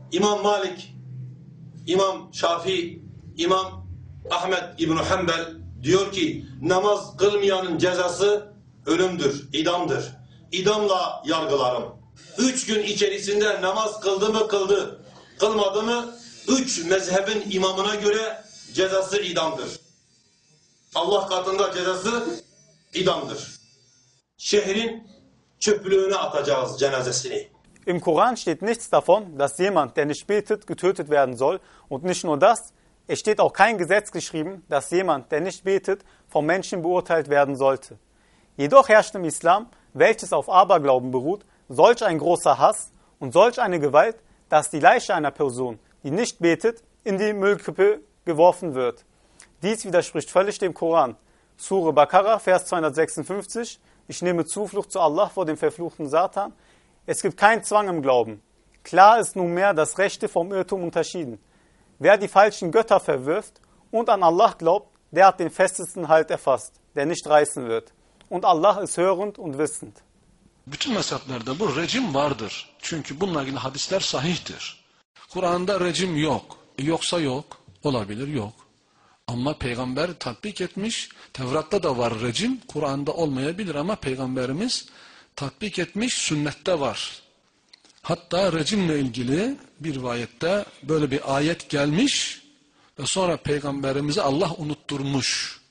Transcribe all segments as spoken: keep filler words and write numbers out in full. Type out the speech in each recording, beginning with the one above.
İmam Malik, İmam Şafii, İmam Ahmed İbn-i Hanbel diyor ki namaz kılmayanın cezası ölümdür, idamdır. İdamla yargılarım. Üç gün içerisinde namaz kıldı mı kıldı, kılmadı mı üç mezhebin imamına göre cezası idamdır. Allah katında cezası idamdır. Şehrin çöplüğüne atacağız cenazesini. Im Koran steht nichts davon, dass jemand, der nicht betet, getötet werden soll. Und nicht nur das, es steht auch kein Gesetz geschrieben, dass jemand, der nicht betet, vom Menschen beurteilt werden sollte. Jedoch herrscht im Islam, welches auf Aberglauben beruht, solch ein großer Hass und solch eine Gewalt, dass die Leiche einer Person, die nicht betet, in die Müllkippe geworfen wird. Dies widerspricht völlig dem Koran. Sure Bakara, Vers zweihundertsechsundfünfzig, ich nehme Zuflucht zu Allah vor dem verfluchten Satan. Es gibt keinen Zwang im Glauben. Klar ist nunmehr das Rechte vom Irrtum unterschieden. Wer die falschen Götter verwirft und an Allah glaubt, der hat den festesten Halt erfasst, der nicht reißen wird. Und Allah ist hörend und wissend. Bütün mezheplerde bu rejim vardır. Çünkü bununla ilgili hadisler sahihtir. Kur'an'da rejim yok. Yoksa yok. Olabilir, yok. Ama peygamber tatbik etmiş. Tevrat'ta da var rejim. Kur'an'da olmayabilir ama peygamberimiz tatbik etmiş, sünnette var. Hatta rejimle ilgili bir rivayette böyle bir ayet gelmiş ve sonra peygamberimize Allah unutturmuş.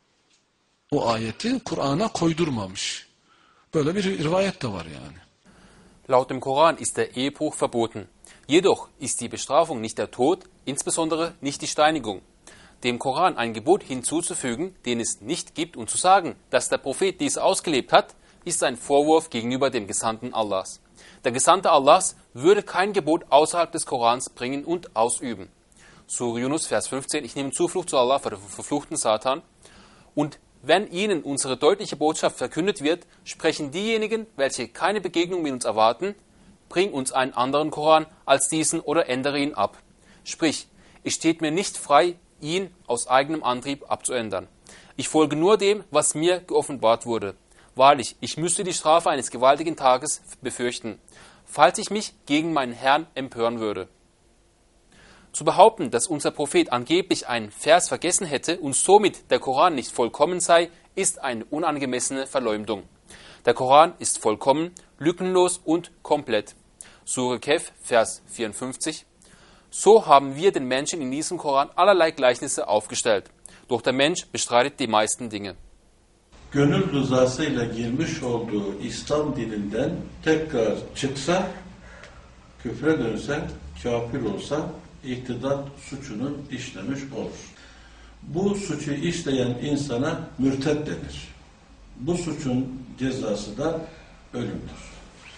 O ayeti Kur'an'a koydurmamış. Böyle bir rivayet de var yani. Laut dem Koran ist der Ehebruch verboten. Jedoch ist die Bestrafung nicht der Tod, insbesondere nicht die Steinigung. Dem Koran ein Gebot hinzuzufügen, den es nicht gibt, und zu sagen, dass der Prophet dies ausgelebt hat, ist ein Vorwurf gegenüber dem Gesandten Allahs. Der Gesandte Allahs würde kein Gebot außerhalb des Korans bringen und ausüben. Sure Yunus, Vers fünfzehn, ich nehme Zuflucht zu Allah vor dem verfluchten Satan. Und wenn ihnen unsere deutliche Botschaft verkündet wird, sprechen diejenigen, welche keine Begegnung mit uns erwarten, bring uns einen anderen Koran als diesen oder ändere ihn ab. Sprich, es steht mir nicht frei, ihn aus eigenem Antrieb abzuändern. Ich folge nur dem, was mir geoffenbart wurde. Wahrlich, ich müsste die Strafe eines gewaltigen Tages befürchten, falls ich mich gegen meinen Herrn empören würde. Zu behaupten, dass unser Prophet angeblich einen Vers vergessen hätte und somit der Koran nicht vollkommen sei, ist eine unangemessene Verleumdung. Der Koran ist vollkommen, lückenlos und komplett. Sure Kehf, Vers vierundfünfzig. So haben wir den Menschen in diesem Koran allerlei Gleichnisse aufgestellt. Doch der Mensch bestreitet die meisten Dinge. Gönül rızasıyla girmiş olduğu İslam dininden tekrar çıksa, küfre dönse, kafir olsa, irtidat suçunu işlemiş olur. Bu suçu işleyen insana mürted denir. Bu suçun cezası da ölümdür.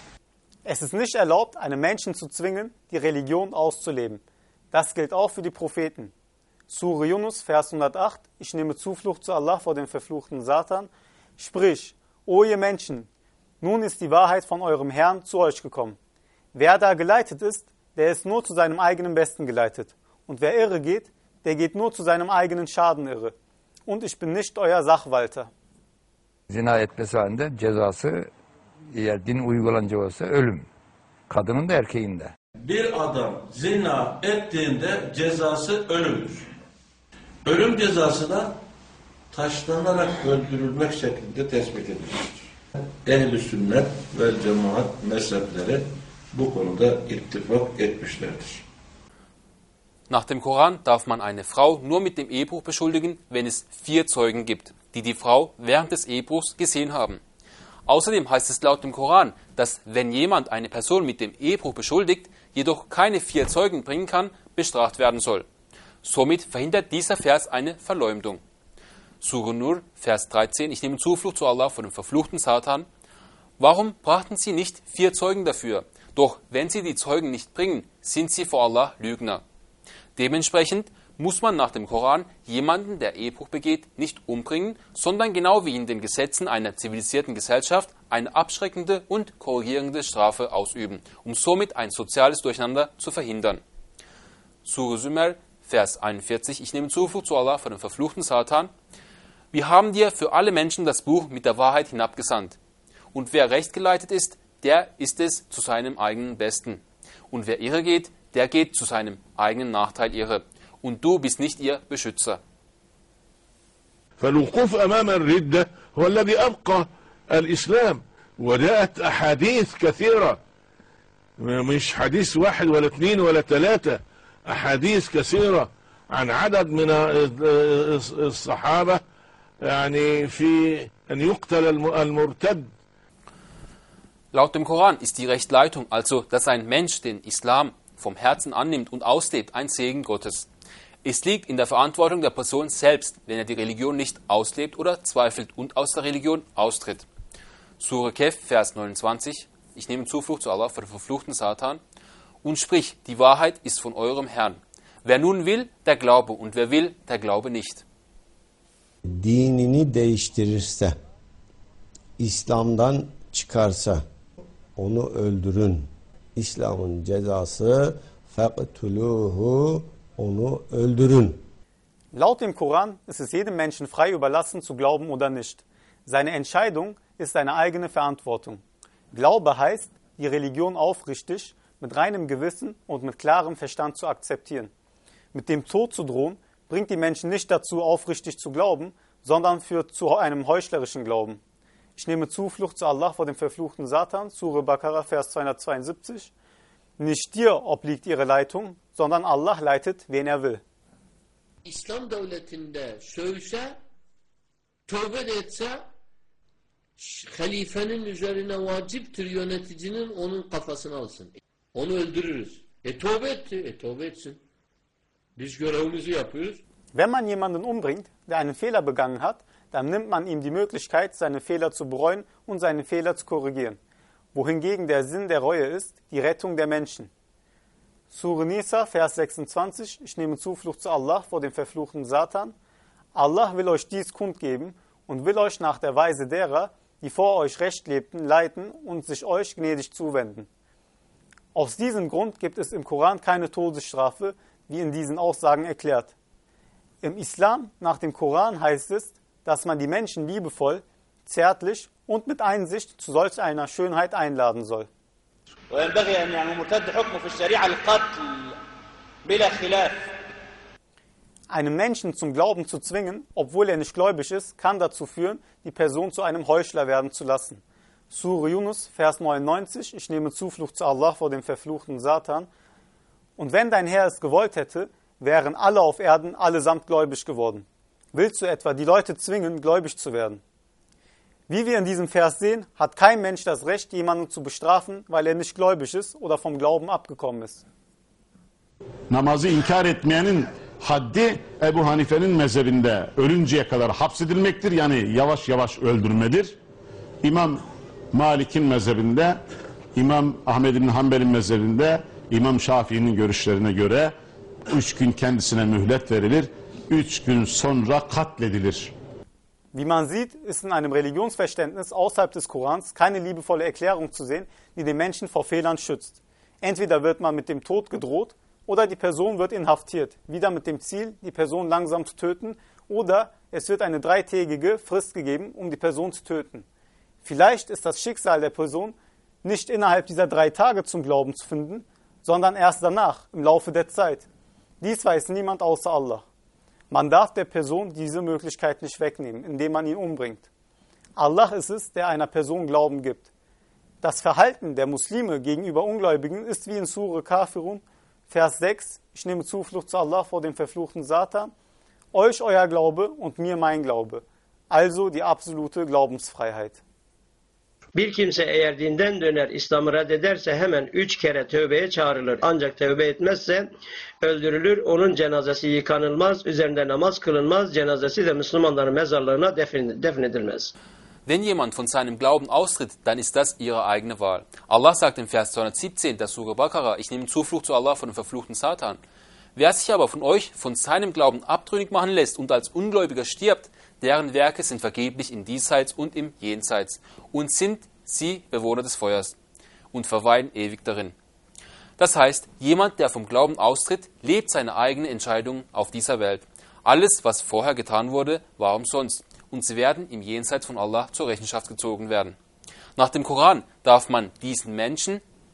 Es ist nicht erlaubt, einen Menschen zu zwingen, die Religion auszuleben. Das gilt auch für die Propheten. Sure Yunus, Vers hundertacht, ich nehme Zuflucht zu Allah vor dem verfluchten Satan. Sprich, o ihr Menschen, nun ist die Wahrheit von eurem Herrn zu euch gekommen. Wer da geleitet ist, der ist nur zu seinem eigenen Besten geleitet. Und wer irre geht, der geht nur zu seinem eigenen Schaden irre. Und ich bin nicht euer Sachwalter. Zina etmesi halinde cezası, eğer din uygulanacak olsa ölüm. Kadının da erkeğin de. Bir adam zina ettiğinde cezası ölümdür. Ölüm cezası da taşlanarak öldürülmek şeklinde tespit edilmiştir. Ehl-i sünnet ve cemaat mezhepleri bu konuda ittifak etmişlerdir. Nach dem Koran darf man eine Frau nur mit dem Ehebruch beschuldigen, wenn es vier Zeugen gibt, die die Frau während des Ehebruchs gesehen haben. Außerdem heißt es laut dem Koran, dass wenn jemand eine Person mit dem Ehebruch beschuldigt, jedoch keine vier Zeugen bringen kann, bestraft werden soll. Somit verhindert dieser Vers eine Verleumdung. Sure Nur, Vers dreizehn, ich nehme Zuflucht zu Allah vor dem verfluchten Satan. Warum brachten sie nicht vier Zeugen dafür? Doch wenn sie die Zeugen nicht bringen, sind sie vor Allah Lügner. Dementsprechend muss man nach dem Koran jemanden, der Ehebruch begeht, nicht umbringen, sondern genau wie in den Gesetzen einer zivilisierten Gesellschaft eine abschreckende und korrigierende Strafe ausüben, um somit ein soziales Durcheinander zu verhindern. Sure Zümer, Vers einundvierzig, ich nehme Zuflucht zu Allah vor dem verfluchten Satan. Wir haben dir für alle Menschen das Buch mit der Wahrheit hinabgesandt. Und wer rechtgeleitet ist, der ist es zu seinem eigenen Besten. Und wer irre geht, der geht zu seinem eigenen Nachteil irre. Und du bist nicht ihr Beschützer. فالوقوف أمام الردة هو الذي أبقى الإسلام وجاءت أحاديث كثيرة مش حديث واحد ولا اثنين ولا ثلاثة أحاديث كثيرة عن عدد من الصحابة يعني في أن يقتل المرتد. Laut dem Koran ist die Rechtleitung, also dass ein Mensch den Islam vom Herzen annimmt und auslebt, ein Segen Gottes. Es liegt in der Verantwortung der Person selbst, wenn er die Religion nicht auslebt oder zweifelt und aus der Religion austritt. Sure Kehf, Vers neunundzwanzig. Ich nehme Zuflucht zu Allah vor dem verfluchten Satan und sprich, die Wahrheit ist von eurem Herrn. Wer nun will, der glaube, und wer will, der glaube nicht. Dinini değiştirirse, İslam'dan çıkarsa, onu öldürün. İslam'ın cezası feqtuluhu, onu öldürün. Laut dem Koran ist es jedem Menschen frei überlassen, zu glauben oder nicht. Seine Entscheidung ist seine eigene Verantwortung. Glaube heißt, die Religion aufrichtig, mit reinem Gewissen und mit klarem Verstand zu akzeptieren. Mit dem Tod zu drohen, bringt die Menschen nicht dazu, aufrichtig zu glauben, sondern führt zu einem heuchlerischen Glauben. Ich nehme Zuflucht zu Allah vor dem verfluchten Satan, Sure Bakara, Vers zweihundertzweiundsiebzig. Nicht dir obliegt ihre Leitung, sondern Allah leitet, wen er will. İslam devletinde sövse, tövbe de etse, halifenin üzerine vaciptir yöneticinin onun kafasını alsın. Onu öldürürüz. E tövbe etti, e tövbe etsin. Biz görevimizi yapıyoruz. Wenn man jemanden umbringt, der einen Fehler begangen hat, dann nimmt man ihm die Möglichkeit, seine Fehler zu bereuen und seine Fehler zu korrigieren. Wohingegen der Sinn der Reue ist, die Rettung der Menschen. Sure Nisa, Vers sechsundzwanzig, ich nehme Zuflucht zu Allah vor dem verfluchten Satan. Allah will euch dies kundgeben und will euch nach der Weise derer, die vor euch recht lebten, leiten und sich euch gnädig zuwenden. Aus diesem Grund gibt es im Koran keine Todesstrafe, wie in diesen Aussagen erklärt. Im Islam, nach dem Koran, heißt es, dass man die Menschen liebevoll, zärtlich und mit Einsicht zu solch einer Schönheit einladen soll. Einen Menschen zum Glauben zu zwingen, obwohl er nicht gläubig ist, kann dazu führen, die Person zu einem Heuchler werden zu lassen. Sure Yunus, Vers neunundneunzig, ich nehme Zuflucht zu Allah vor dem verfluchten Satan. Und wenn dein Herr es gewollt hätte, wären alle auf Erden allesamt gläubig geworden. Willst du etwa die Leute zwingen, gläubig zu werden? Wie wir in diesem Vers sehen, hat kein Mensch das Recht, jemanden zu bestrafen, weil er nicht gläubig ist oder vom Glauben abgekommen ist. Namazı inkar etmeyenin haddi Ebu Hanife'nin mezhebinde ölünceye kadar hapsedilmektir. Yani yavaş yavaş öldürmedir. İmam Malik'in mezhebinde, İmam Ahmed bin Hanbel'in mezhebinde, İmam Şafii'nin görüşlerine göre üç gün kendisine mühlet verilir. Üç gün sonra katledilir. Wie man sieht, ist in einem Religionsverständnis außerhalb des Korans keine liebevolle Erklärung zu sehen, die den Menschen vor Fehlern schützt. Entweder wird man mit dem Tod gedroht oder die Person wird inhaftiert, wieder mit dem Ziel, die Person langsam zu töten, oder es wird eine dreitägige Frist gegeben, um die Person zu töten. Vielleicht ist das Schicksal der Person nicht innerhalb dieser drei Tage zum Glauben zu finden, sondern erst danach, im Laufe der Zeit. Dies weiß niemand außer Allah. Man darf der Person diese Möglichkeit nicht wegnehmen, indem man ihn umbringt. Allah ist es, der einer Person Glauben gibt. Das Verhalten der Muslime gegenüber Ungläubigen ist wie in Sure Kafirun, Vers sechs, ich nehme Zuflucht zu Allah vor dem verfluchten Satan, euch euer Glaube und mir mein Glaube, also die absolute Glaubensfreiheit. Bir kimse eğer dinden döner, İslam'ı reddederse hemen üç kere tövbeye çağrılır. Ancak tövbe etmezse öldürülür, onun cenazesi yıkanılmaz, üzerinde namaz kılınmaz, cenazesi de Müslümanların mezarlarına defn defnedilmez. Wenn jemand von seinem Glauben austritt, dann ist das ihre eigene Wahl. Allah sagt im Vers zweihundertsiebzehn der Sure Bakara, ich nehme Zuflucht zu Allah von dem verfluchten Satan. Wer sich aber von euch von seinem Glauben abtrünnig machen lässt und als Ungläubiger stirbt, deren Werke sind vergeblich im Diesseits und im Jenseits und sind sie Bewohner des Feuers und verweilen ewig darin. Das heißt, jemand, der vom Glauben austritt, lebt seine eigene Entscheidung auf dieser Welt. Alles, was vorher getan wurde, war umsonst und sie werden im Jenseits von Allah zur Rechenschaft gezogen werden. Nach dem Koran darf man diesen Menschen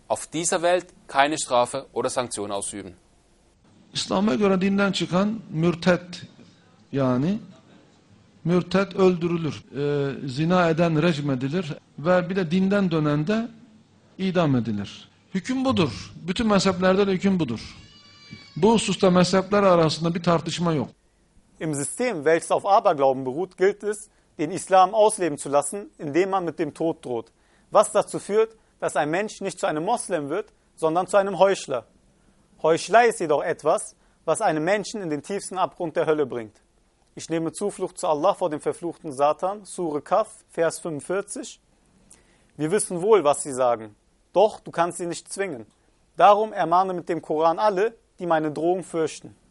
auf dieser Welt keine Strafe oder Sanktion ausüben. İslam'a göre dinden çıkan mürtet, yani mürtet öldürülür. Ee, zina eden rejim edilir ve bir de dinden dönen de idam edilir. Hüküm budur. Bütün mezheplerde de hüküm budur. Bu hususta mezhepler arasında bir tartışma yok. Im System, welches auf Aberglauben beruht, gilt es, den Islam ausleben zu lassen, indem man mit dem Tod droht. Was dazu führt, dass ein Mensch nicht zu einem Moslem wird, sondern zu einem Heuchler. Heuchelei ist jedoch etwas, was einen Menschen in den tiefsten Abgrund der Hölle bringt. Ich nehme Zuflucht zu Allah vor dem verfluchten Satan, Sure Kaf, Vers fünfundvierzig. Wir wissen wohl, was sie sagen, doch du kannst sie nicht zwingen. Darum ermahne mit dem Koran alle, die meine Drohung fürchten.